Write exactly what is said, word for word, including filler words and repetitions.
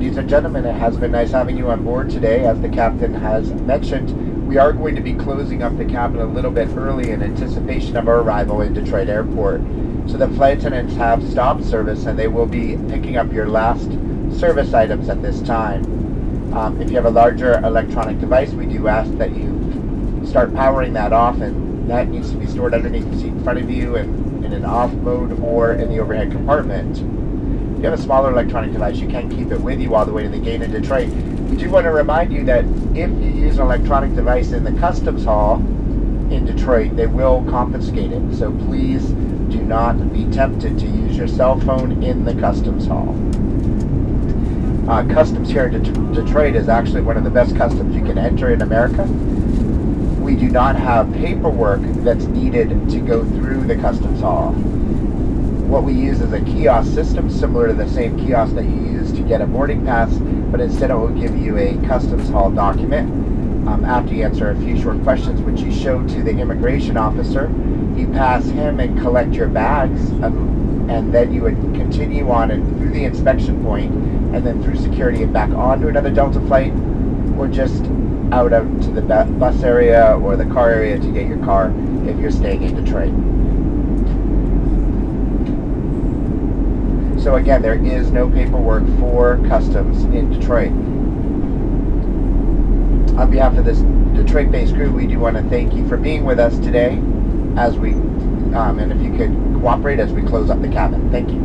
ladies and gentlemen, it has been nice having you on board today. As the captain has mentioned, we are going to be closing up the cabin a little bit early in anticipation of our arrival in Detroit Airport. So the flight attendants have stopped service and they will be picking up your last service items at this time. Um, if you have a larger electronic device, we do ask that you start powering that off, and that needs to be stored underneath the seat in front of you and in an off mode or in the overhead compartment. If you have a smaller electronic device, you can keep it with you all the way to the gate in Detroit. We do want to remind you that if you use an electronic device in the customs hall in Detroit, they will confiscate it. So please do not be tempted to use your cell phone in the customs hall. Uh, customs here in Det- Detroit is actually one of the best customs you can enter in America. We do not have paperwork that's needed to go through the customs hall. What we use is a kiosk system similar to the same kiosk that you use to get a boarding pass, but instead it will give you a customs hall document. Um, after you answer a few short questions, which you show to the immigration officer, you pass him and collect your bags, um, and then you would continue on and through the inspection point, and then through security and back onto another Delta flight, or just out, out to the bus area or the car area to get your car if you're staying in Detroit. So again, there is no paperwork for customs in Detroit. On behalf of this Detroit-based crew, we do want to thank you for being with us today, as we, um, and if you could cooperate as we close up the cabin. Thank you.